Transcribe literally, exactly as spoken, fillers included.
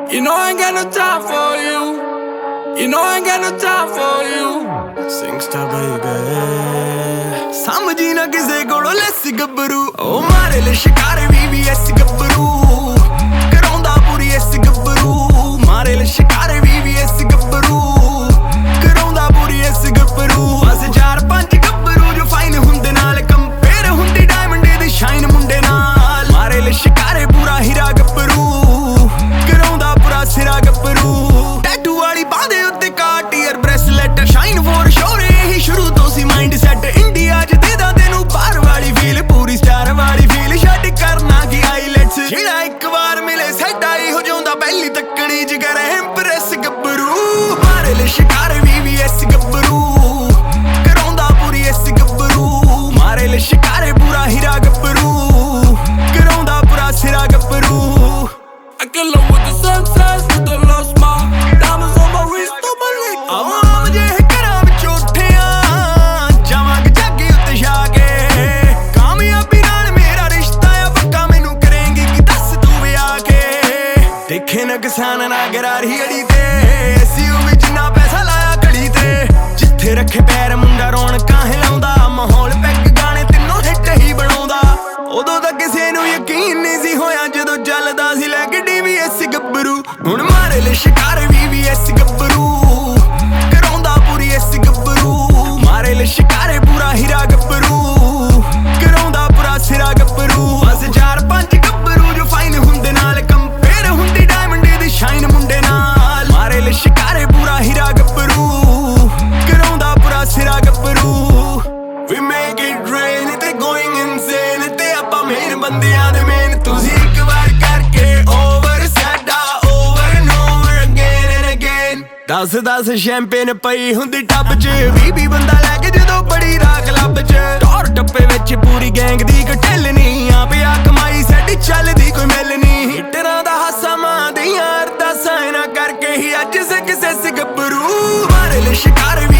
You know I ain't got no time for you. You know I ain't got no time for you. Singsta baby समझी ना किसे कोलो less गब्बरू ओ मारे ले शिकारे वी वी एस गब्बरू कराउंदा पूरी एस गब्बरू मारे ले शिकारे वी वी एस गब्बरू कराउंदा पूरी एस गब्बरू बस चार पांच गब्बरू जो फाइन हुंदे नाल कंपेयर हुंदी डायमंड दी शाइन मुंडे नाल मारे ले शिकारे पूरा हीरा गब्बरू कराउंदा पूरा सिरा गब्बरू टैटू वाली बांदे उत्ते Cartier bracelet shine for sure यही शुरू तो सी माइंड सेट इंडिया च दे दा तेनू बाहर वाली फील पूरी स्टार वाली फील छड्ड करना की आईलेट्स जेड़ा एक बार मिले सेट आई हो जांदा पहली तक्कड़ी च करे इंप्रेस गब्बरू मारे ले शिकार वी वी एस गब्बरू कराउंदा पूरी एस गब्बरू मारे ले शिकार पूरा हीरा गब्बरू कराउंदा पूरा सिरा गब्बरू I can love with the success, with the lost my diamonds on my wrist, on my neck. ਆਵਾਂ ਜੇ ਘਰਾਂ ਵਿੱਚ ਉੱਠਿਆ ਜਾਵਾਂਗੇ ਜਾਗੀ ਉੱਤੇ ਛਾ ਕੇ ਕਾਮਯਾਬੀ ਨਾਲ ਮੇਰਾ ਰਿਸ਼ਤਾ ਆ ਪੱਕਾ ਮੈਨੂੰ ਕਰੇਂਗੀ ਕਿ ਦੱਸ ਤੂੰ ਵਿਆਹ ਕੇ ਦੇਖੇ ਨਾ ਕਿਸਾਨ ਨਾ ਗਰਾਰੀ ਅੜੀ ਤੇ ਸੀਯੂ ਵਿੱਚ ਨਾ ਪੈਸਾ ਲਾਇਆ ਘੜੀ ਤੇ ਜਿੱਥੇ ਰੱਖੇ ਪੈਰ ਮੁੰਡਾ ਰੌਣਕਾਂ ਹਿਲਾਉਂਦਾ ਮਾਹੌਲ ਪੈਕ ਗਾਣੇ ਤਿੰਨੋਂ ਹਿੱਟ ਹੀ ਬਣਾਉਂਦਾ ਉਦੋਂ ਤਾਂ ਕਿਸੇ ਨੂੰ ਯਕੀਨ ਨਹੀਂ ਸੀ ਹੋਇਆ ਜਦੋਂ ਚੱਲਦਾ ਸੀ ਲੈ ਕੇ ਡੀ ਵੀ ਐਸ ਗੱਭਰੂ ਹੁਣ ਮਾਰੇ ਲੈ ਸ਼ਿਕਾਰ ਵੀ ਵੀ ਐਸ ਗੱਭਰੂ कराउंदा पूरी एस गब्बरू मारे ले शिकारे पूरा हीरा गब्बरू कराउंदा पूरा सिरा गब्बरू बस चार पांच गब्बरू जो फाइन हुंदे नाल कंपेयर हुंदी डायमंड दी शाइन मुंडे नाल मारे ले शिकारे पूरा हीरा गब्बरू कराउंदा पूरा सिरा गब्बरू We make it rain ते going insane ते आपां मेन बंदियां दे मेन तुसी एक बार करके ओवर साडा over and over again and again दस दस शैंपेन पई हुंदी टब च भी भी बंदा लैके जदों बड़ी रा क्लब च टौर टप्पे विच पूरी गैंग दी गठल नी आ पिया कमाई साडी चलदी कोई मिल नी हिटरां दा हासा मां दियां अरदासां ना करके ही अज सिक सिस गब्बरू मारे ले शिकार